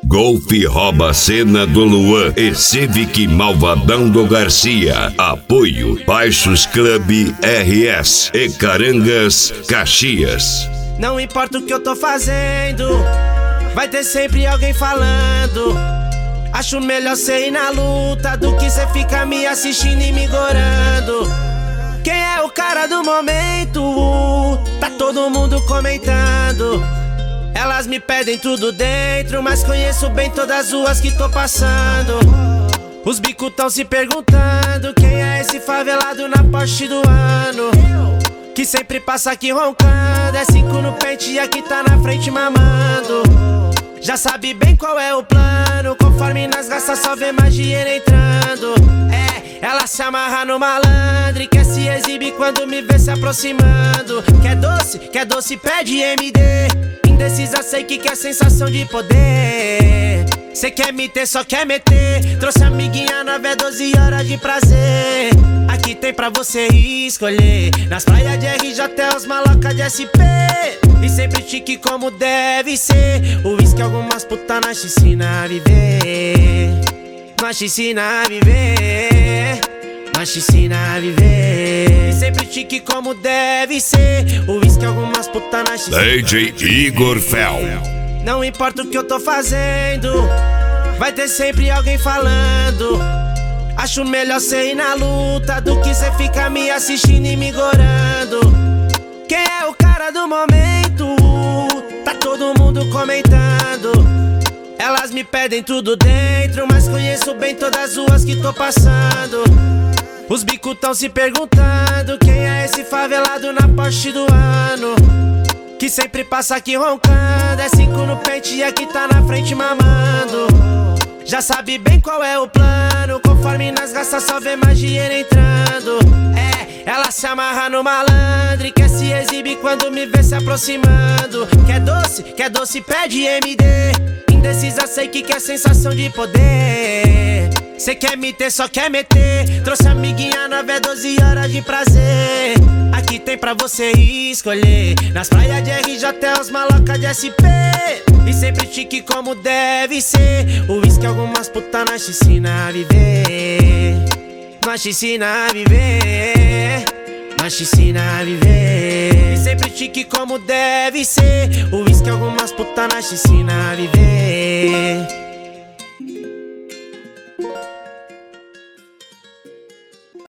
Golf rouba a cena do Luan e Civic Malvadão do Garcia. Apoio Baixos Club RS e Carangas, Caxias. Não importa o que eu tô fazendo, vai ter sempre alguém falando. Acho melhor cê ir na luta do que cê ficar me assistindo e me gorando. Quem é o cara do momento? Tá todo mundo comentando. Elas me pedem tudo dentro, mas conheço bem todas as ruas que tô passando. Os bicos tão se perguntando quem é esse favelado na Porsche do ano, que sempre passa aqui roncando. É 5 no pente e aqui tá na frente mamando. Já sabe bem qual é o plano, conforme nas raças só vê mais dinheiro entrando. Ela se amarra no malandro e quer se exibir quando me vê se aproximando. Quer doce, pede MD. Indecisa, sei que quer sensação de poder. Cê quer me ter, só quer meter. Trouxe amiguinha nova, 12 horas de prazer. Aqui tem pra você escolher. Nas praias de RJ até os malocas de SP. E sempre chique como deve ser. O uísque algumas putas nós te ensina a viver. Nós te ensina a viver. Nós te ensina a viver. E sempre chique como deve ser. O uísque algumas putas nós te ensina. DJ Igor Fel. Não importa o que eu tô fazendo, vai ter sempre alguém falando. Acho melhor cê ir na luta do que cê ficar me assistindo e me gorando. Quem é o cara do momento? Tá todo mundo comentando. Elas me pedem tudo dentro, mas conheço bem todas as ruas que tô passando. Os bicos tão se perguntando quem é esse favelado na Porsche do ano, que sempre passa aqui roncando. É 5 no pente e aqui tá na frente mamando. Já sabe bem qual é o plano, conforme nas raças só vê mais dinheiro entrando. Ela se amarra no malandro e quer se exibir quando me vê se aproximando. Quer doce, pede MD. Indecisa, sei que quer sensação de poder. Cê quer me ter, só quer meter. Trouxe amiguinha nova, 12 horas de prazer. Aqui tem pra você escolher. Nas praias de RJ até os malocas de SP. E sempre chique como deve ser. O uísque algumas putas nós te ensina a viver. Nós te ensina a viver. Nós te ensina a viver. E sempre chique como deve ser. O uísque algumas putas nós te ensina a viver.